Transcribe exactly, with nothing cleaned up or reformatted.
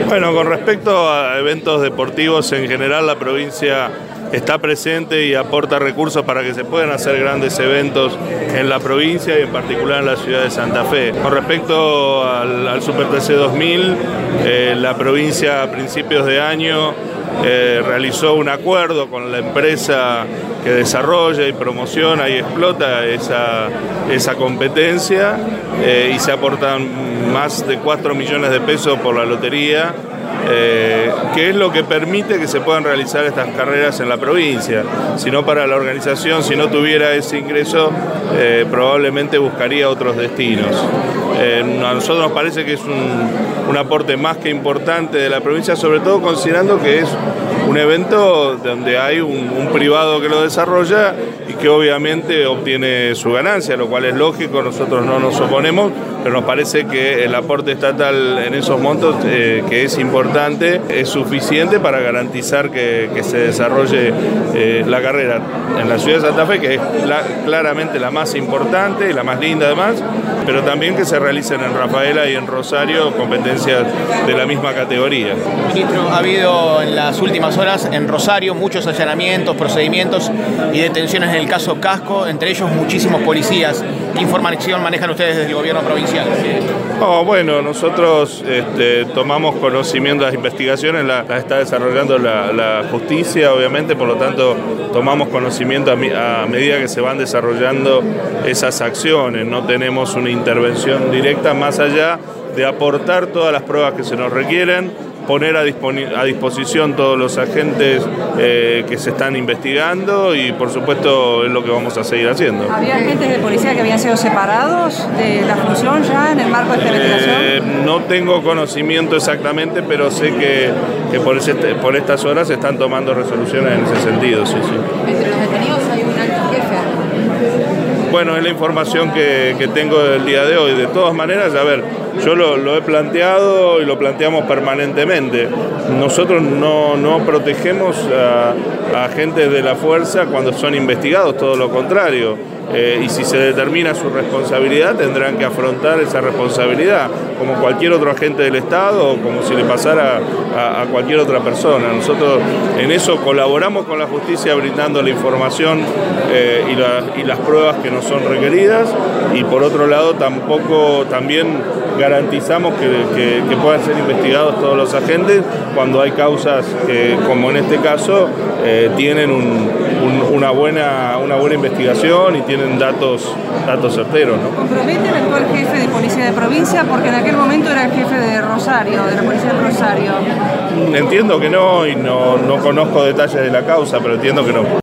Bueno, con respecto a eventos deportivos en general, la provincia está presente y aporta recursos para que se puedan hacer grandes eventos en la provincia y en particular en la ciudad de Santa Fe. Con respecto al, al Super T C dos mil, eh, la provincia a principios de año eh, realizó un acuerdo con la empresa que desarrolla y promociona y explota esa, esa competencia eh, y se aportan más de cuatro millones de pesos por la lotería, Eh, que es lo que permite que se puedan realizar estas carreras en la provincia. Si no, para la organización, si no tuviera ese ingreso, eh, probablemente buscaría otros destinos. Eh, a nosotros nos parece que es un, un aporte más que importante de la provincia, sobre todo considerando que es un evento donde hay un, un privado que lo desarrolla y que obviamente obtiene su ganancia, lo cual es lógico, nosotros no nos oponemos, pero nos parece que el aporte estatal en esos montos, eh, que es importante, es suficiente para garantizar que, que se desarrolle eh, la carrera en la ciudad de Santa Fe, que es la, claramente la más importante y la más linda además, pero también que se realicen en Rafaela y en Rosario competencias de la misma categoría. Ministro, ha habido en las últimas horas en Rosario muchos allanamientos, procedimientos y detenciones en el caso Casco, entre ellos muchísimos policías. ¿Qué información manejan ustedes desde el gobierno provincial? Oh, bueno, nosotros este, tomamos conocimiento de las investigaciones, las la está desarrollando la, la justicia, obviamente, por lo tanto tomamos conocimiento a, mi, a medida que se van desarrollando esas acciones. No tenemos una intervención directa más allá de aportar todas las pruebas que se nos requieren, poner a, a disposición todos los agentes eh, que se están investigando y por supuesto es lo que vamos a seguir haciendo. ¿Había agentes de policía que habían sido separados de la función ya en el marco de esta investigación? Eh, no tengo conocimiento exactamente, pero sé que, que por, ese, por estas horas se están tomando resoluciones en ese sentido. Sí, sí. Entre los detenidos hay un alto jefe. Bueno, es la información que, que tengo del día de hoy. De todas maneras, a ver, yo lo, lo he planteado y lo planteamos permanentemente. Nosotros no, no protegemos a, a agentes de la fuerza cuando son investigados, todo lo contrario. Eh, y si se determina su responsabilidad, tendrán que afrontar esa responsabilidad, como cualquier otro agente del Estado o como si le pasara a, a cualquier otra persona. Nosotros en eso colaboramos con la justicia brindando la información eh, y, la, y las pruebas que nos son requeridas, y por otro lado tampoco también garantizamos que, que, que puedan ser investigados todos los agentes cuando hay causas que, como en este caso, eh, tienen un, un, una, buena, una buena investigación y tienen datos, datos certeros, ¿no? ¿Compromete el actual jefe de policía de provincia? Porque en aquel momento era el jefe de Rosario, de la policía de Rosario. Entiendo que no, y no, no conozco detalles de la causa, pero entiendo que no.